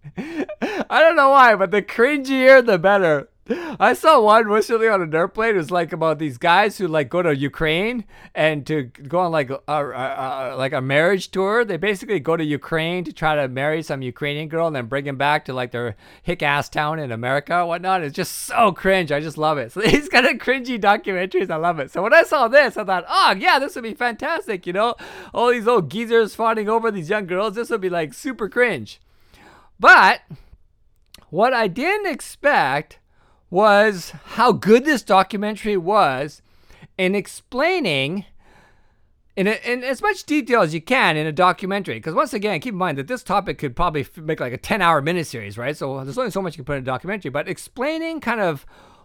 I don't know why, but the cringier the better. I saw one recently on an airplane. It was like about these guys who like go to Ukraine and to go on like a, a, a like a marriage tour. They basically go to Ukraine to try to marry some Ukrainian girl and then bring him back to like their hick ass town in America and whatnot. It's just so cringe. I just love it. So these kind of cringy documentaries, I love it. So when I saw this, I thought, oh yeah, this would be fantastic. You know, all these old geezers fawning over these young girls. This would be like super cringe. But what I didn't expect was how good this documentary was in explaining in, a, in as much detail as you can in a documentary. Because once again, keep in mind that this topic could probably make like a ten-hour miniseries, right? So there's only so much you can put in a documentary. But explaining kind of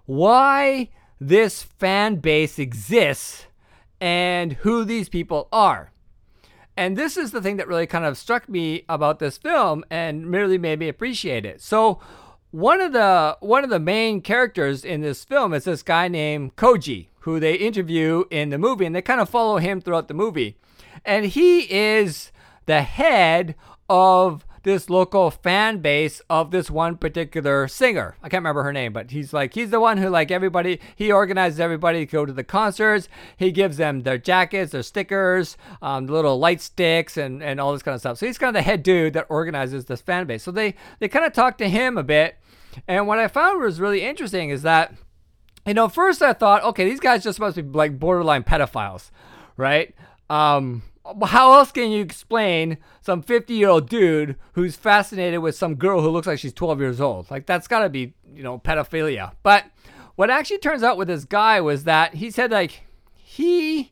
why this fan base exists and who these people are. And this is the thing that really kind of struck me about this film and really made me appreciate it. So One of the one of the main characters in this film is this guy named Koji, who they interview in the movie, and they kind of follow him throughout the movie. And he is the head of this local fan base of this one particular singer. I can't remember her name, but he's like he's the one who like everybody, he organizes everybody to go to the concerts. He gives them their jackets, their stickers, um, little light sticks, and, and all this kind of stuff. So he's kind of the head dude that organizes this fan base. So they, they kind of talk to him a bit. And what I found was really interesting is that, you know, first I thought, okay, these guys just must be like borderline pedophiles, right? Um, how else can you explain some fifty-year-old dude who's fascinated with some girl who looks like she's twelve years old? Like, that's got to be, you know, pedophilia. But what actually turns out with this guy was that he said, like, he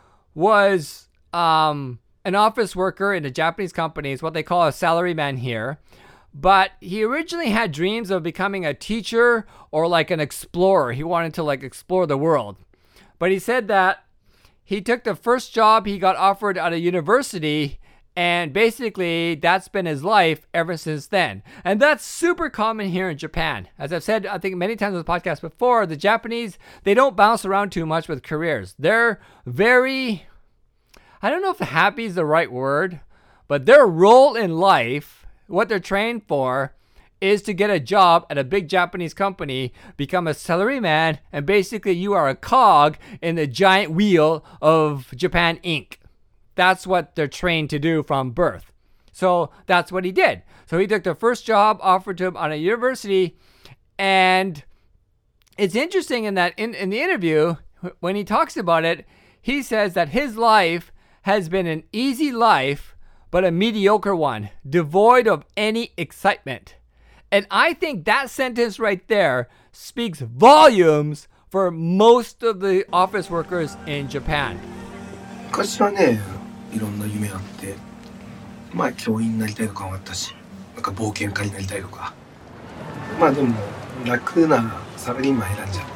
was um, an office worker in a Japanese company. It's what they call a salaryman here. But he originally had dreams of becoming a teacher or like an explorer. He wanted to like explore the world. But he said that he took the first job he got offered at a university And basically, that's been his life ever since then. And that's super common here in Japan. As I've said, I think many times on the podcast before, the Japanese, they don't bounce around too much with careers. They're very, I don't know if happy is the right word, but their role in life, what they're trained for, is to get a job at a big Japanese company, become a salaryman, and basically you are a cog in the giant wheel of Japan Incorporated. That's what they're trained to do from birth. So that's what he did. So he took the first job offered to him on a university. And it's interesting in that in, in the interview, when he talks about it, he says that his life has been an easy life, but a mediocre one, devoid of any excitement. And I think that sentence right there speaks volumes for most of the office workers in Japan. 昔はね、いろんな夢があって、まあ教員になりたいとかもあったし、なんか冒険家になりたいとか。まあでも楽なサラリーマン選んじゃって、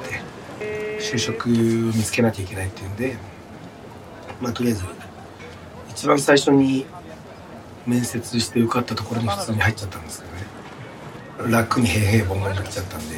就職見つけなきゃいけないっていうんで、まあとりあえず一番最初に面接して受かったところに普通に入っちゃったんですけどね。楽に平々凡々になっちゃったんで、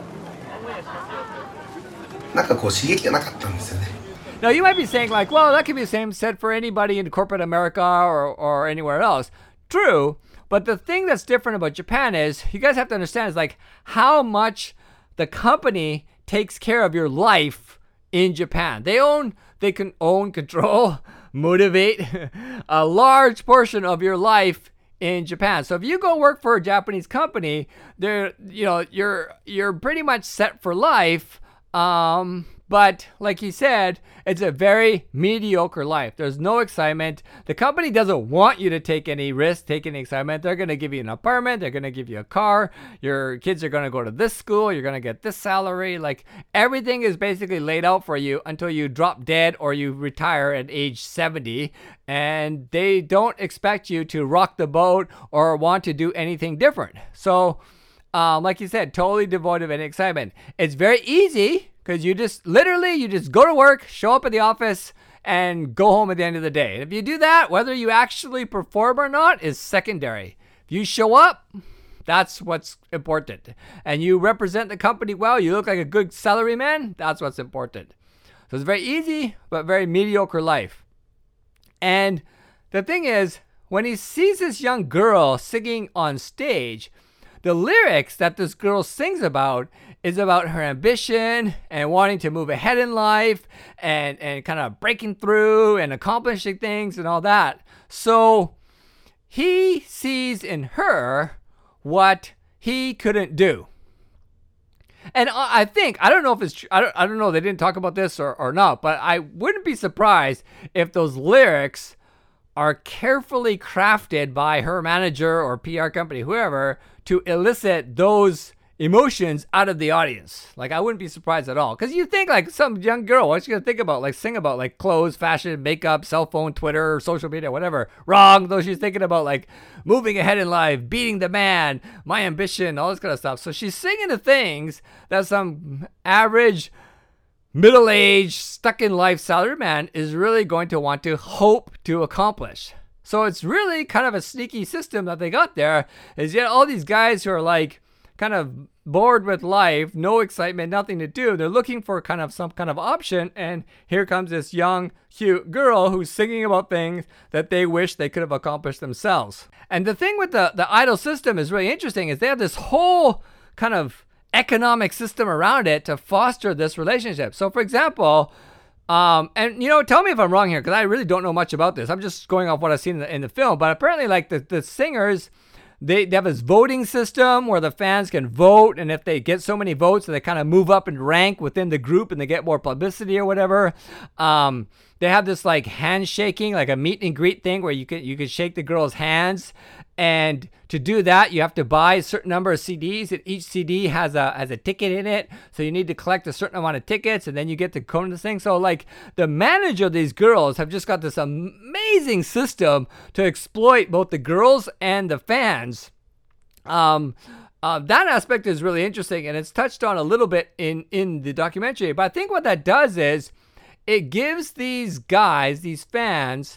なんかこう刺激がなかったんですよね。 Now, you might be saying, like, well, that could be the same said for anybody in corporate America or, or anywhere else. True, but the thing that's different about Japan is, you guys have to understand, is like how much the company takes care of your life in Japan. They own, they can own, control, motivate a large portion of your life in Japan. So if you go work for a Japanese company, they're, you know, you're you're pretty much set for life. Um... But like he said, it's a very mediocre life. There's no excitement. The company doesn't want you to take any risk, take any excitement. They're going to give you an apartment. They're going to give you a car. Your kids are going to go to this school. You're going to get this salary. Like everything is basically laid out for you until you drop dead or you retire at age seventy. And they don't expect you to rock the boat or want to do anything different. So, um, like you said, totally devoid of any excitement. It's very easy. Because you just, literally, you just go to work, show up at the office, and go home at the end of the day. And if you do that, whether you actually perform or not is secondary. If you show up, that's what's important. And you represent the company well, you look like a good salaryman, that's what's important. So it's very easy, but very mediocre life. And the thing is, when he sees this young girl singing on stage, the lyrics that this girl sings about is about her ambition and wanting to move ahead in life and, and kind of breaking through and accomplishing things and all that. So he sees in her what he couldn't do. And I think, I don't know if it's true, I don't, I don't know, they didn't talk about this or, or not, but I wouldn't be surprised if those lyrics are carefully crafted by her manager or P R company, whoever, to elicit those emotions out of the audience. Like, I wouldn't be surprised at all. Because you think, like, some young girl, what's she going to think about? Like, sing about, like, clothes, fashion, makeup, cell phone, Twitter, social media, whatever. Wrong. Though she's thinking about, like, moving ahead in life, beating the man, my ambition, all this kind of stuff. So she's singing the things that some average, middle-aged, stuck-in-life salaryman is really going to want to hope to accomplish. So it's really kind of a sneaky system that they got there, is yet all these guys who are, like, kind of bored with life, no excitement, nothing to do. They're looking for kind of some kind of option, and here comes this young, cute girl who's singing about things that they wish they could have accomplished themselves. And the thing with the, the idol system is really interesting, is they have this whole kind of economic system around it to foster this relationship. So, for example, um, and, you know, tell me if I'm wrong here, because I really don't know much about this. I'm just going off what I've seen in the, in the film. But apparently, like, the, the singers... They, they have this voting system where the fans can vote, and if they get so many votes, they kind of move up in rank within the group and they get more publicity or whatever. Um, they have this like handshaking, like a meet and greet thing where you can you can shake the girl's hands, and to do that, you have to buy a certain number of C Ds, and each C D has a has a ticket in it. So you need to collect a certain amount of tickets, and then you get to go to this thing. So like the manager of these girls have just got this amazing system to exploit both the girls and the fans. Um, uh, that aspect is really interesting, and it's touched on a little bit in in the documentary. But I think what that does is it gives these guys, these fans,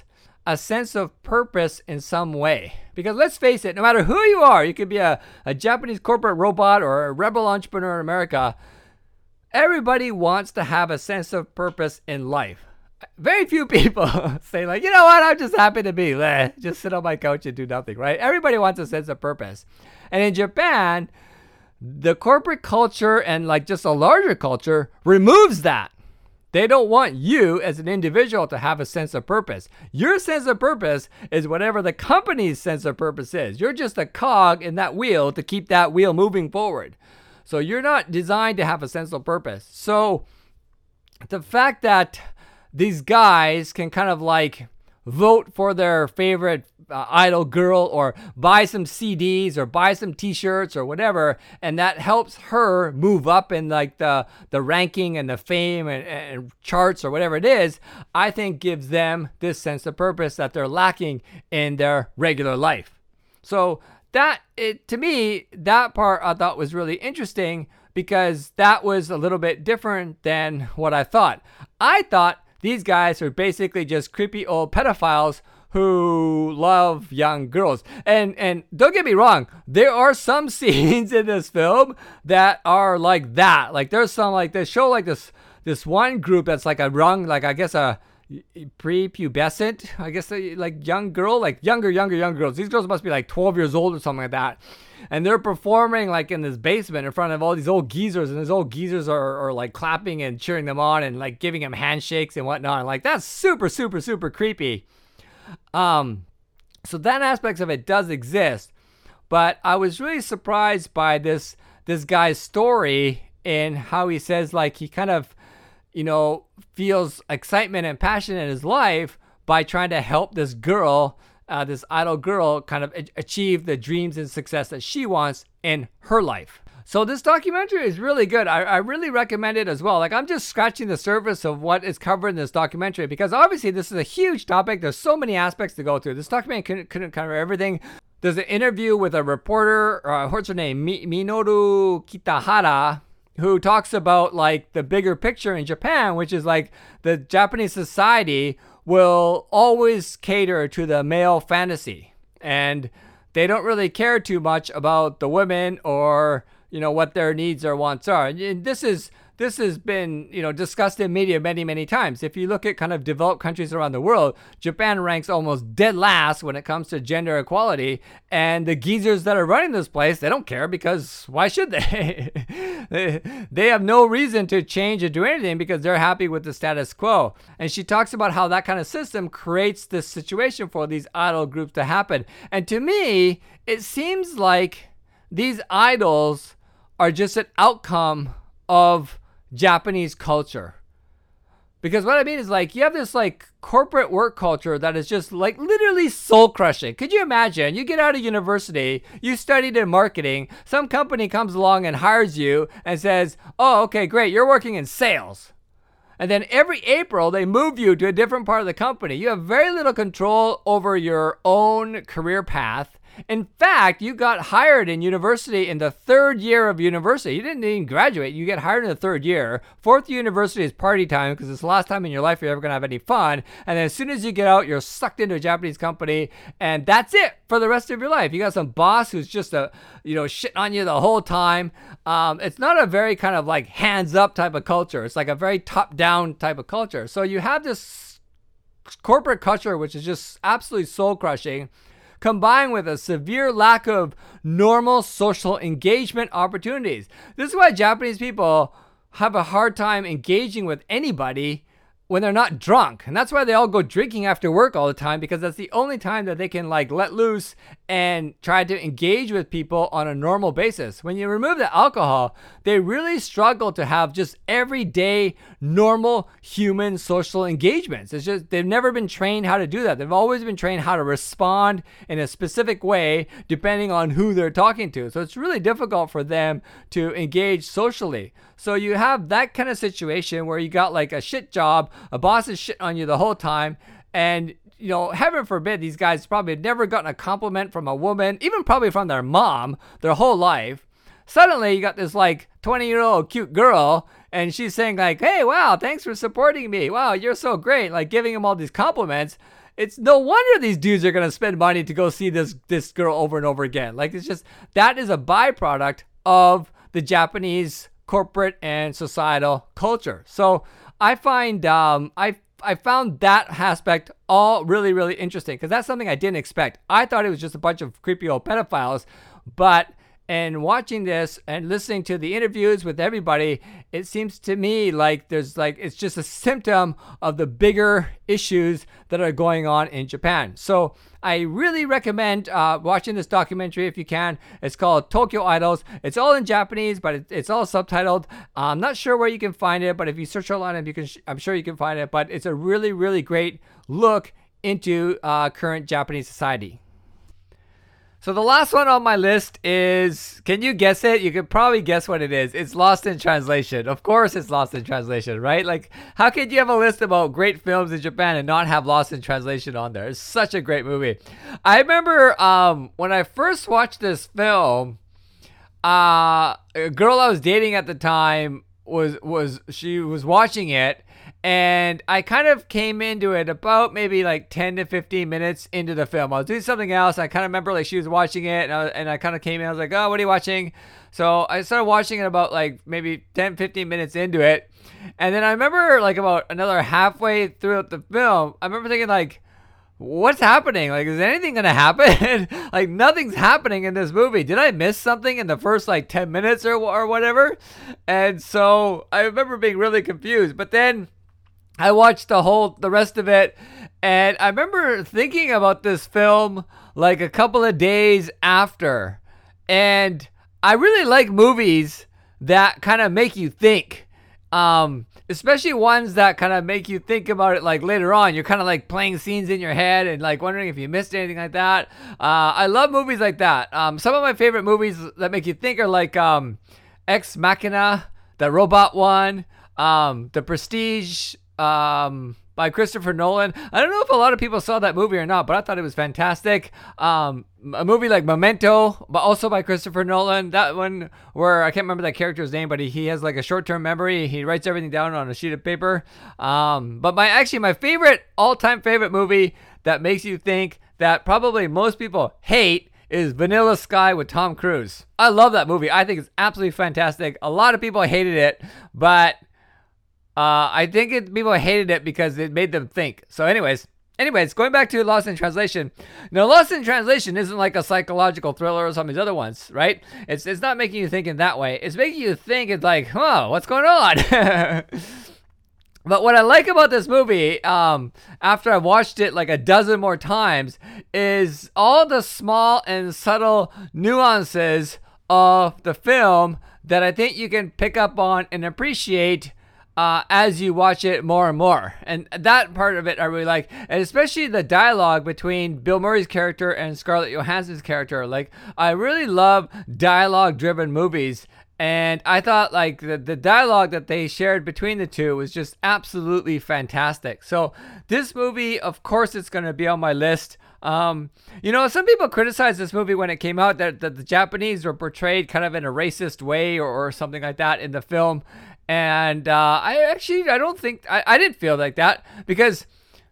a sense of purpose in some way. Because let's face it, no matter who you are, you could be a, a Japanese corporate robot or a rebel entrepreneur in America, everybody wants to have a sense of purpose in life. Very few people say like, you know what, I'm just happy to be, bleh, just sit on my couch and do nothing, right? Everybody wants a sense of purpose. And in Japan, the corporate culture and like just a larger culture removes that. They don't want you as an individual to have a sense of purpose. Your sense of purpose is whatever the company's sense of purpose is. You're just a cog in that wheel to keep that wheel moving forward. So you're not designed to have a sense of purpose. So the fact that these guys can kind of like vote for their favorite uh, idol girl or buy some C Ds or buy some t-shirts or whatever, and that helps her move up in like the the ranking and the fame and, and charts or whatever it is, I think gives them this sense of purpose that they're lacking in their regular life. So that, it, to me, that part I thought was really interesting because that was a little bit different than what I thought. I thought these guys are basically just creepy old pedophiles who love young girls. And and don't get me wrong, there are some scenes in this film that are like that. Like there's some like they show like this this one group that's like a young, like I guess a prepubescent, I guess a, like young girl, like younger, younger, young girls. These girls must be like twelve years old or something like that. And they're performing like in this basement in front of all these old geezers, and these old geezers are, are like clapping and cheering them on and like giving them handshakes and whatnot. And like that's super, super, super creepy. Um, so that aspect of it does exist, but I was really surprised by this this guy's story in how he says like he kind of, you know, feels excitement and passion in his life by trying to help this girl. Uh, this idol girl kind of a- achieve the dreams and success that she wants in her life. So this documentary is really good. I, I really recommend it as well. Like I'm just scratching the surface of what is covered in this documentary because obviously this is a huge topic. There's so many aspects to go through. This documentary couldn't, couldn't cover everything. There's an interview with a reporter, uh, what's her name, Mi- Minoru Kitahara, who talks about like the bigger picture in Japan, which is like the Japanese society will always cater to the male fantasy, and they don't really care too much about the women or, you know, what their needs or wants are. And this is this has been, you know, discussed in media many, many times. If you look at kind of developed countries around the world, Japan ranks almost dead last when it comes to gender equality. And the geezers that are running this place, they don't care because why should they? they, they have no reason to change or do anything because they're happy with the status quo. And she talks about how that kind of system creates this situation for these idol groups to happen. And to me, it seems like these idols are just an outcome of Japanese culture. Because what I mean is like you have this like corporate work culture that is just like literally soul crushing. Could you imagine? You get out of university, you studied in marketing, some company comes along and hires you and says, oh, okay, great, you're working in sales. And then every April, they move you to a different part of the company. You have very little control over your own career path. In fact, you got hired in university in the third year of university. You didn't even graduate. You get hired in the third year. Fourth year university is party time because it's the last time in your life you're ever going to have any fun. And then as soon as you get out, you're sucked into a Japanese company. And that's it for the rest of your life. You got some boss who's just, a, you know, shitting on you the whole time. Um, it's not a very kind of like hands up type of culture. It's like a very top down type of culture. So you have this corporate culture, which is just absolutely soul crushing, combined with a severe lack of normal social engagement opportunities. This is why Japanese people have a hard time engaging with anybody when they're not drunk. And that's why they all go drinking after work all the time, because that's the only time that they can like let loose and try to engage with people on a normal basis. When you remove the alcohol, they really struggle to have just everyday normal human social engagements. It's just they've never been trained how to do that. They've always been trained how to respond in a specific way depending on who they're talking to. So it's really difficult for them to engage socially. So you have that kind of situation where you got like a shit job, a boss is shitting on you the whole time, and you know, heaven forbid, these guys probably had never gotten a compliment from a woman, even probably from their mom, their whole life. Suddenly, you got this like twenty-year-old cute girl, and she's saying like, hey, wow, thanks for supporting me. Wow, you're so great. Like giving him all these compliments. it's no wonder these dudes are gonna spend money to go see this this girl over and over again. Like, it's just, that is a byproduct of the Japanese corporate and societal culture. So I find um I I found that aspect all really, really interesting, because that's something I didn't expect. I thought it was just a bunch of creepy old pedophiles, but and watching this and listening to the interviews with everybody, it seems to me like there's like, it's just a symptom of the bigger issues that are going on in Japan. So I really recommend uh, watching this documentary if you can. It's called Tokyo Idols. It's all in Japanese, but it, it's all subtitled. I'm not sure where you can find it, but if you search online, you can, I'm sure you can find it. But it's a really, really great look into uh, current Japanese society. So the last one on my list is, can you guess it? You could probably guess what it is. It's Lost in Translation. Of course it's Lost in Translation, right? Like, how could you have a list about great films in Japan and not have Lost in Translation on there? It's such a great movie. I remember um, when I first watched this film, uh, a girl I was dating at the time was, was she was watching it. And I kind of came into it about maybe like ten to fifteen minutes into the film. I was doing something else. I kind of remember like she was watching it, and I, and I kind of came in. I was like, oh, what are you watching? So I started watching it about like maybe ten, fifteen minutes into it. And then I remember like about another halfway throughout the film, I remember thinking like, what's happening? Like, is anything going to happen? Like, nothing's happening in this movie. Did I miss something in the first like ten minutes or, or whatever? And so I remember being really confused. But then I watched the whole, the rest of it, and I remember thinking about this film like a couple of days after. And I really like movies that kind of make you think, um, especially ones that kind of make you think about it like later on. You're kind of like playing scenes in your head and like wondering if you missed anything like that. Uh, I love movies like that. Um, some of my favorite movies that make you think are like um, Ex Machina, the robot one, um, The Prestige, Um, by Christopher Nolan. I don't know if a lot of people saw that movie or not, but I thought it was fantastic. Um, a movie like Memento, but also by Christopher Nolan. That one where I can't remember that character's name, but he, he has like a short-term memory. He writes everything down on a sheet of paper. Um, but my actually my favorite, all-time favorite movie that makes you think that probably most people hate is Vanilla Sky with Tom Cruise. I love that movie. I think it's absolutely fantastic. A lot of people hated it, but Uh, I think it, people hated it because it made them think. So anyways, anyways, going back to Lost in Translation. Now, Lost in Translation isn't like a psychological thriller or some of these other ones, right? It's it's not making you think in that way. It's making you think it's like, huh, what's going on? But what I like about this movie, um, after I've watched it like a dozen more times, is all the small and subtle nuances of the film that I think you can pick up on and appreciate Uh, as you watch it more and more. And that part of it I really like. And especially the dialogue between Bill Murray's character and Scarlett Johansson's character. Like, I really love dialogue-driven movies. And I thought, like, the, the dialogue that they shared between the two was just absolutely fantastic. So this movie, of course, it's going to be on my list. Um, you know, some people criticized this movie when it came out that, that the Japanese were portrayed kind of in a racist way or, or something like that in the film. And uh, I actually, I don't think, I, I didn't feel like that, because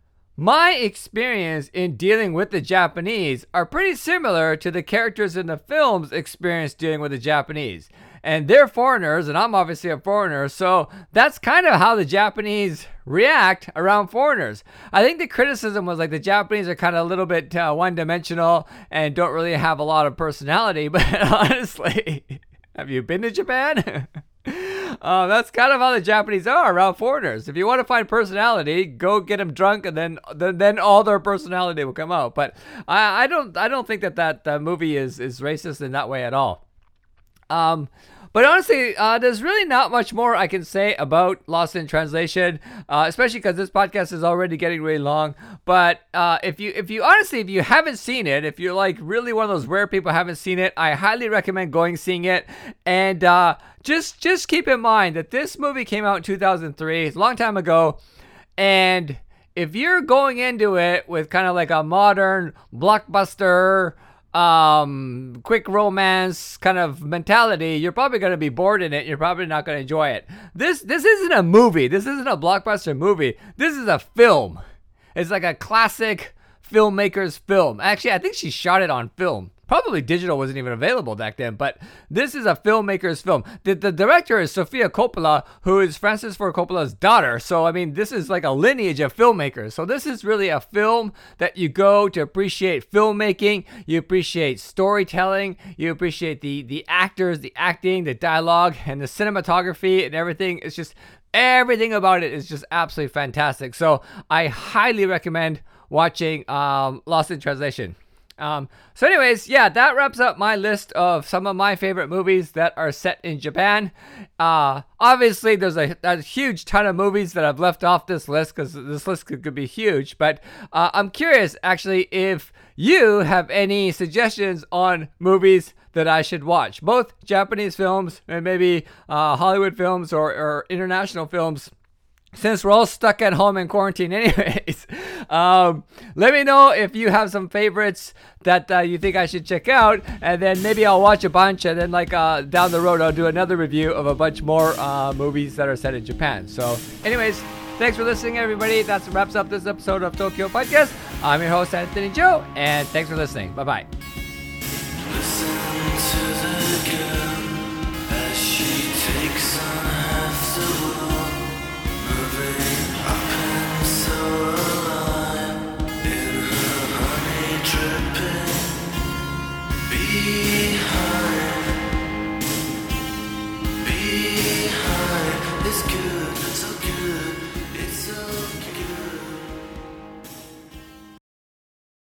my experience in dealing with the Japanese are pretty similar to the characters in the film's experience dealing with the Japanese. And they're foreigners, and I'm obviously a foreigner, so that's kind of how the Japanese react around foreigners. I think the criticism was like the Japanese are kind of a little bit uh, one-dimensional and don't really have a lot of personality, but honestly, have you been to Japan? Uh, that's kind of how the Japanese are around foreigners. If you want to find personality, go get them drunk, and then then, then all their personality will come out. But I, I don't I don't think that that uh, movie is is racist in that way at all. Um, but honestly, uh, there's really not much more I can say about Lost in Translation, uh, especially because this podcast is already getting really long. But uh, if you, if you honestly, if you haven't seen it, if you're like really one of those rare people who haven't seen it, I highly recommend going seeing it. And uh, just just keep in mind that this movie came out in two thousand three, it's a long time ago, and if you're going into it with kind of like a modern blockbuster, um quick romance kind of mentality, you're probably going to be bored in it. You're probably not going to enjoy it. This this isn't a movie. This isn't a blockbuster movie. This is a film. It's like a classic filmmaker's film. Actually, I think she shot it on film. Probably digital wasn't even available back then, but this is a filmmaker's film. The, the director is Sofia Coppola, who is Francis Ford Coppola's daughter. So, I mean, this is like a lineage of filmmakers. So this is really a film that you go to appreciate filmmaking. You appreciate storytelling. You appreciate the, the actors, the acting, the dialogue, and the cinematography and everything. It's just, everything about it is just absolutely fantastic. So I highly recommend watching um, Lost in Translation. Um, so anyways, yeah, that wraps up my list of some of my favorite movies that are set in Japan. Uh, obviously, there's a, a huge ton of movies that I've left off this list because this list could, could be huge. But uh, I'm curious, actually, if you have any suggestions on movies that I should watch. Both Japanese films and maybe uh, Hollywood films or, or international films. Since we're all stuck at home in quarantine anyways, um, let me know if you have some favorites that uh, you think I should check out, and then maybe I'll watch a bunch, and then like uh, down the road I'll do another review of a bunch more uh, movies that are set in Japan. So anyways, thanks for listening, everybody. That wraps up this episode of Tokyo Podcast. I'm your host, Anthony Joe, and thanks for listening. Bye-bye. Be